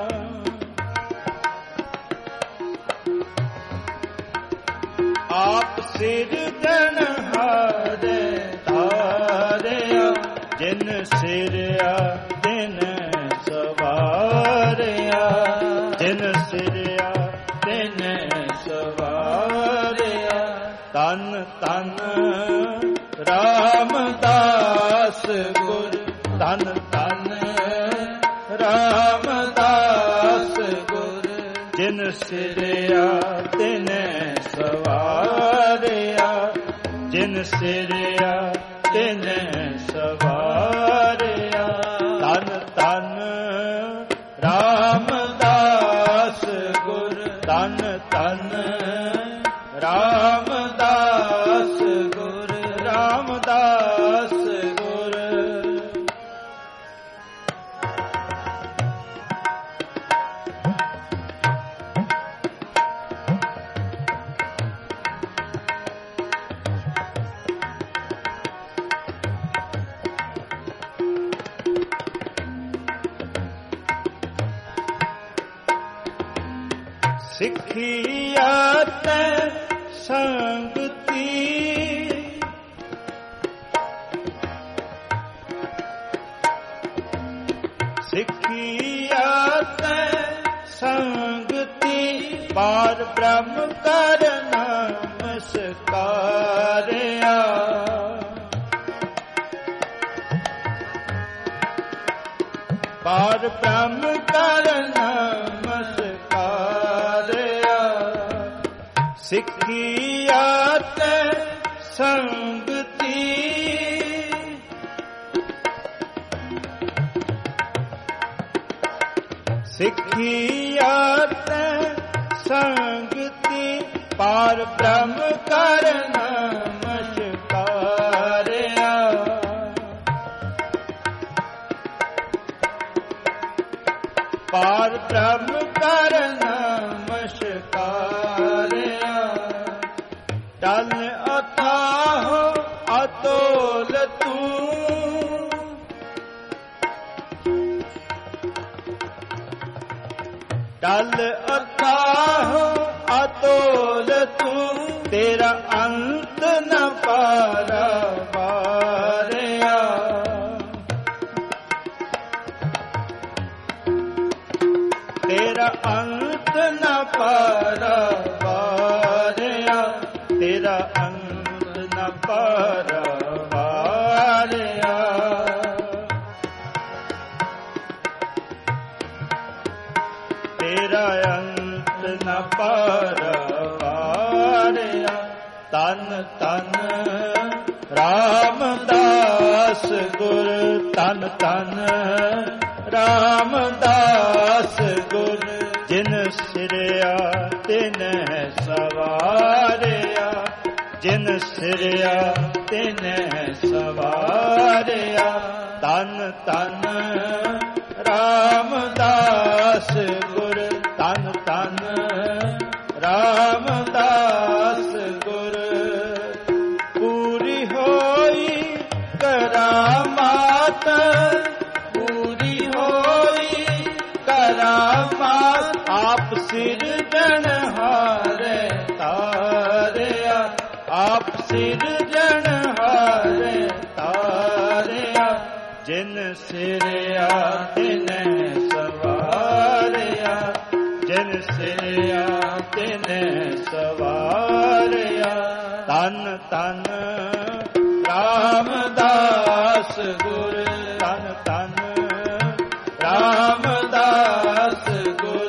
ਆਪ ਸਿਰਜਣਹਾਰੇ ਤਾਰਿਆ, ਜਿਨ ਸਿਰਿਆ ਤਿਨ ਸਵਾਰਿਆ, ਜਿਨ ਸਿਰਿਆ ਤਿਨ ਸਵਾਰਿਆ। ਧੰਨ ਧੰਨ ਰਾਮਦਾਸ ਗੁਰ, ਧੰਨ ਧੰਨ ਰਾਮਦਾਸ ਗੁਰ, ਜਿਨ ਸਿਰਿਆ ਤਿਨ ਸਵਾਰਿਆ, ਜਿਨ ਸਿਰਿਆ ਤਿਨ ਸਵਾਰਿਆ। ਧੰਨ ਧੰਨ ਰਾਮਦਾਸ ਗੁਰ, ਧੰਨ ਧੰਨ ਰਾਮਦਾਸ ਗੁਰ, ਰਾਮਦਾਸ ਗੁਰ। ਸਿੱਖਿਆ ਤੈ ਸੰਗਤੀ, ਸਿੱਖਿਆ ਤੈ ਸੰਗਤੀ, ਪਾਰ ਬ੍ਰਹਮ ਕਰ ਨਮਸਕਾਰਿਆ, ਪਾਰ ਬ੍ਰਹਮ ਕਰ ਨਮਸਕਾਰਿਆ। ਸਿੱਖਿਆ ਤੈ ਸੰਗਤੀ, ਸਿੱਖਿਆ ਤੈ ਸੰਗਤੀ, ਪਾਰ ਬ੍ਰਹਮ ਕਰ ਨਮਸਕਾਰਿਆ, ਪਾਰ ਬ੍ਰਹਮ ਕਰ ਨਮਸਕਾਰਿਆ। ਟਲ ਅਥਾਹੁ ਅਤੋਲ ਤੂੰ, ਟਲ ਅਥਾਹੁ ਅਤੋਲ ਤੂੰ, ਤੇਰਾ ਅੰਤ ਨ ਪਾਰਵਾਰਿਆ, ਤੇਰਾ ਅੰਤ ਨ ਪਾਰਵਾਰਿਆ, ਤੇਰਾ ਅੰਤ ਨ ਪਾਰਵਾਰਿਆ। ਤੇਰਾ ਅੰਤ ਨ ਪਾਰਵਾਰਿਆ। ਧੰਨ ਧੰਨ ਰਾਮਦਾਸ ਗੁਰ, ਧੰਨ ਧੰਨ ਰਾਮਦਾਸ ਗੁਰ, ਜਿਨ ਸਿਰਿਆ ਤਿਨ ਸਵਾਰਿਆ, ਜਿਨ ਸਿਰਿਆ ਤਿਨ ਸਵਾਰਿਆ। ਧੰਨ ਧੰਨ करामात पूरी होई करामात आप सिरजनहारे तारिया आप सिरजनहारे तारिया जिन सिरिया तिन सवारिया जिन सिरिया तिन सवारिया तन तन रामदास गुर तन तन रामदास गुर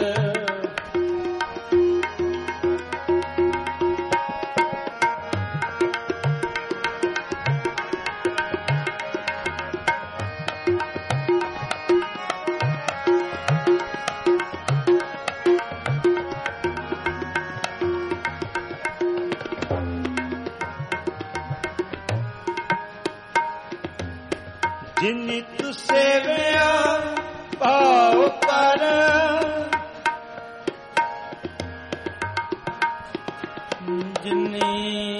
जिन्नी तु सेविया पाओ कर जिन्नी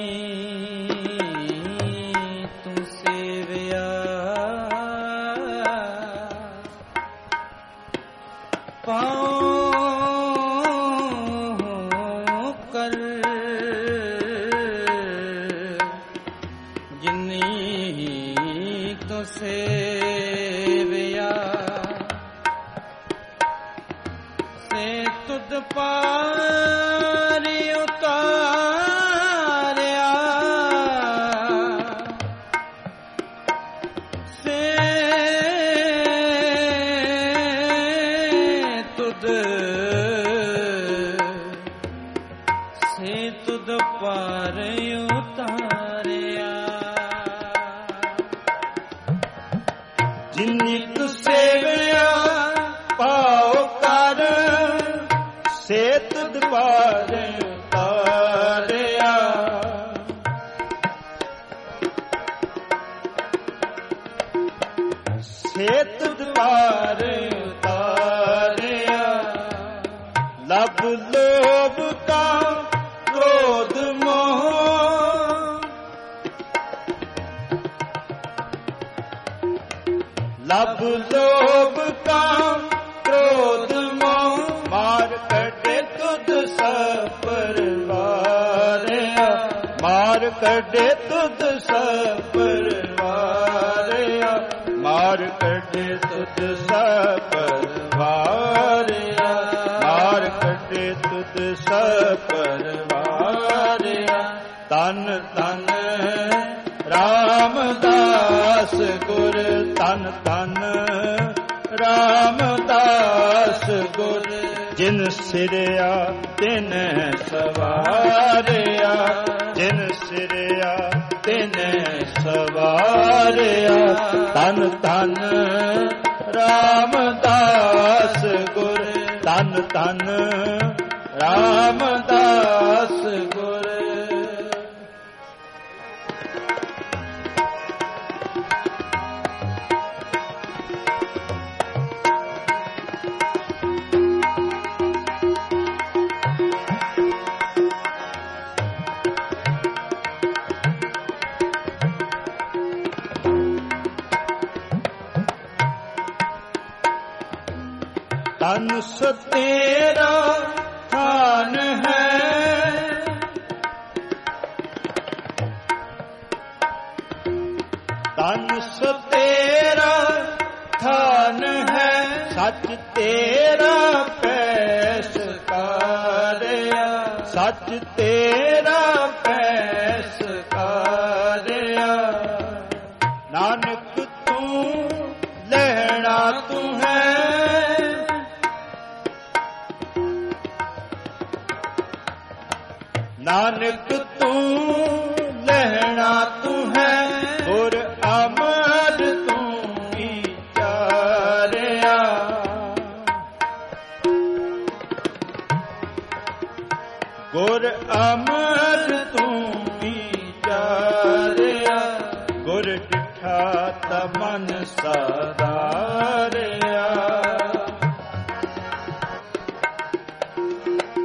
तू सेविया पाओ कर जिन्नी तो सेविया से तुद पारी उतारिया से तुद पारी उतारिया जिन्नी तु सेविया पाओ कर से तुद पार उतारिया से तुद पार उतारिया लब लोभ का क्रोध मोह लब लोभ काम क्रोध मोह मार कटे तुद सब परवारिया मार कटे तुद सब परवारिया मार कटे तुद सब परवारिया मार कटे तुद सब परवारिया तन तन रामदास गुर तन तन रामदास गुर जिन सिरिया तिन सवारिया जिन सिरिया तिन सवारिया तन तन रामदास गुर तन तन रामदास गुर तन सो तेरा थान है तन सो तेरा थान है सच तेरा पैस कारिया सच तेरा पैस कारिया नानक तू लहना तू है नानक तू लहना तू है और अमर तू विचारिया गुर अमर तू विचारिया गुर डिठा तमन साधारिया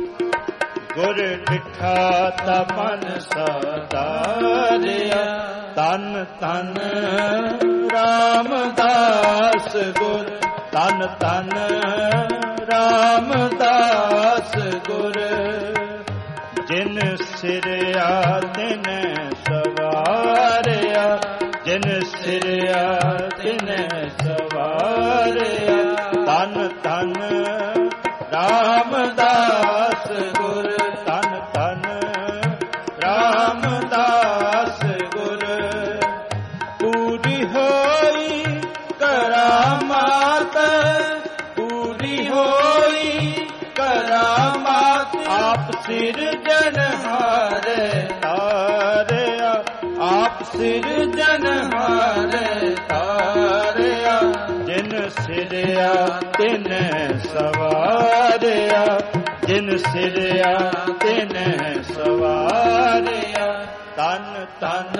गुर डिठा तमन साधारिया ਧਨ ਧਨ ਰਾਮਦਾਸ ਗੁਰ, ਧਨ ਧਨ ਰਾਮਦਾਸ ਗੁਰ। ਜਿਨ ਸਿਰਿਆ ਤਿਨ ਸਵਾਰਿਆ, ਜਿਨ ਸਿਰਿਆ ਤਿਨ ਸਵਾਰਿਆ। ਧਨ ਧਨ ਰਾਮਦਾਸ ਗੁਰ, ਧਨ ਧਨ ਰਾਮਦਾਸ ਗੁਰ। ਪੂਰੀ ਹੋਈ ਕਰਾਮਾਤ, ਪੂਰੀ ਹੋਈ ਕਰਾਮਾਤ। ਆਪ ਸਿਰਜਣਹਾਰ ਤਾਰਿਆ, ਆਪ ਸਿਰਜਣਹਾਰ ਤਾਰਿਆ। ਜਿਨ ਸਿਰਿਆ ਤਿਨ ਸਵਾਰਿਆ, ਜਿਨ ਸਿਰਿਆ ਤਿਨ ਸਵਾਰਿਆ। ਧਨ ਧਨ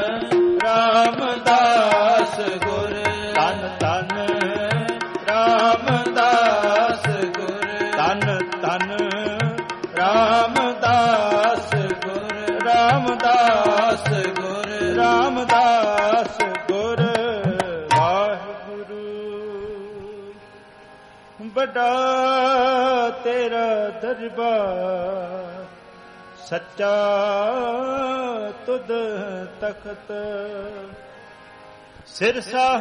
ਰਾਮਦਾਸ ਗੁਰ, ਧਨ ਧਨ ਰਾਮਦਾਸ ਗੁਰ। ਧਨ ਧਨ ਰਾਮਦਾਸ ਗੁਰ, ਰਾਮਦਾਸ ਗੁਰ, ਰਾਮਦਾਸ ਗੁਰ। ਵਾਹਿਗੁਰੂ ਵੱਡਾ ਤੇਰਾ ਦਰਬਾਰ, ਸੱਚਾ ਤੁਧ ਤਖਤ। ਸਿਰਸਾਹ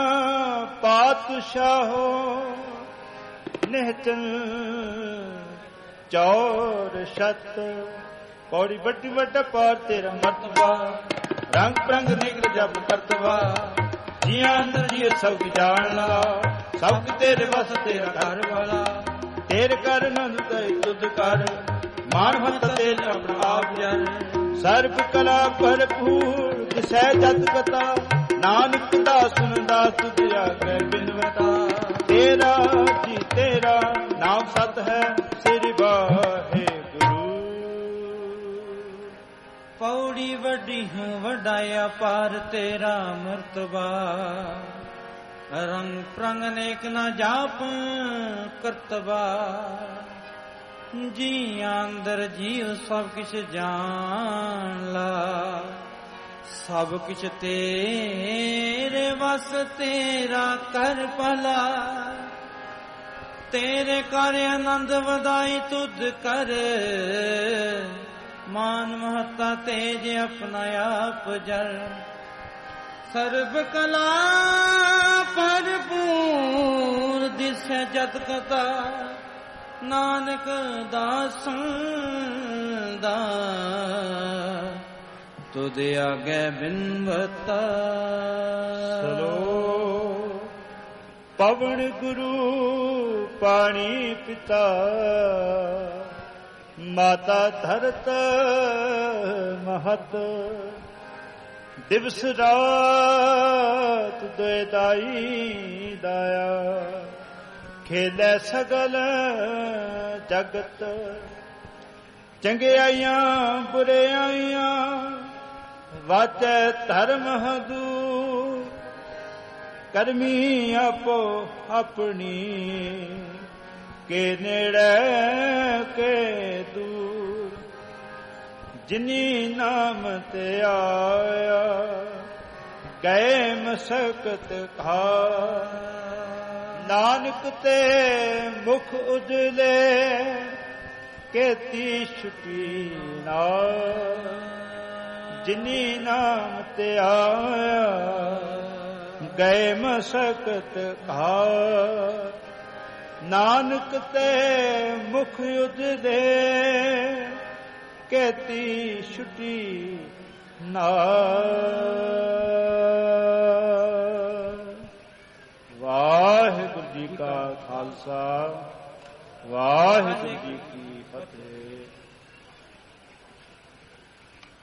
ਪਾਤਸ਼ਾਹੋ ਨਿਹਚਲ ਚੌਰ ਛਤ। ਪੌੜੀ ਵੱਡੀ ਵੱਡਾ ਪਾਰ ਤੇਰਾ ਮਰਤਬਾ, ਰੰਗ ਪ੍ਰੰਗ ਨਿਗਰ ਜਪ ਕਰਤਵਾ। ਜੀਆਂ ਅੰਦਰ ਜੀ ਸਭ ਜਾਣਨਾ, ਸਭ ਤੇਰੇ ਵਸ ਤੇਰਾ ਘਰ ਵਾਲਾ। ਤੇਰੇ ਕਰ ਨੰਦ ਤੇ ਤੁਧ ਕਰ, ਮਾਨਵਤ ਤੇਰੇ ਆਪਣਾ ਆਪ ਜਨ। ਸਰਬ ਕਲਾ ਭਰਪੂਰ ਦਿਸੈ ਜਤ ਕਤਾ, ਨਾਨਕ ਦਾ ਸੁਨਦਾ ਤੁਧ ਆਗੇ ਬਿਨਵਤਾ। ਤੇਰਾ ਜੀ ਤੇਰਾ ਨਾਮ ਸਤ ਹੈ, ਸ੍ਰੀ ਵਾਹਿਗੁਰੂ। ਪੌੜੀ ਵੱਡੀ ਵਡਾਇਆ ਪਾਰ ਤੇਰਾ ਮਰਤਬਾ, ਰੰਗ ਪ੍ਰੰਗ ਨੇਕ ਨਾ ਜਾਪ ਕਰਤਬਾ। ਜੀ ਅੰਦਰ ਜੀਵ ਸਭ ਕਿਛ ਜਾਣ ਲਾ, ਸਭ ਕਿਛ ਤੇਰੇ ਵਸ ਤੇਰਾ ਕਰ ਭਲਾ। ਤੇਰੇ ਕਰ ਆਨੰਦ ਵਧਾਈ ਤੁਧ ਕਰ, ਮਾਨ ਮਹਤਾ ਤੇਜ ਆਪਣਾ ਆਪ ਜਰ। ਸਰਬ ਕਲਾ ਭਰਪੂਰ ਦਿਸੈ ਜਤ ਕਤਾ, ਨਾਨਕ ਦਾਸਾਂ ਦਾ ਤੁਧ ਆਗੇ ਬਿਨਵਤਾ। ਸਲੋ ਪਵਨ ਗੁਰੂ ਪਾਣੀ ਪਿਤਾ, ਮਾਤਾ ਧਰਤ ਮਹਤ। ਦਿਵਸ ਰਾਤ ਦੁਇ ਦਾਈ ਦਾਇਆ, ਖੇਲੇ ਸਗਲ ਜਗਤ। ਚੰਗਿਆਈਆਂ ਬੁਰਿਆਈਆਂ ਵਾਚੈ ਧਰਮ ਹਦੂਰ। ਕਰਮੀ ਆਪੋ ਆਪਣੀ, ਕੇ ਨੇੜੇ ਕੇ ਦੂਰ। ਜਿਨੀ ਨਾਮ ਤੇ ਆਇਆ, ਗਏ ਮਸਕਤ ਖਾ। ਨਾਨਕ ਤੇ ਮੁਖ ਉਜਲੇ, ਕੇਤੀ ਛੁਟੀ ਨਾ। ਜਿਨੀ ਨਾਮ ਤੇ ਆਇਆ, ਗਏ ਮਸਕਤ ਖਾ। ਨਾਨਕ ਤੇ ਮੁਖ ਉਜਲੇ, ਕੇਤੀ ਛੁਟੀ ਨਾ। ਵਾਹਿਗੁਰੂ ਜੀ ਕਾ ਖਾਲਸਾ, ਵਾਹਿਗੁਰੂ ਜੀ ਕੀ ਫਤਿਹ।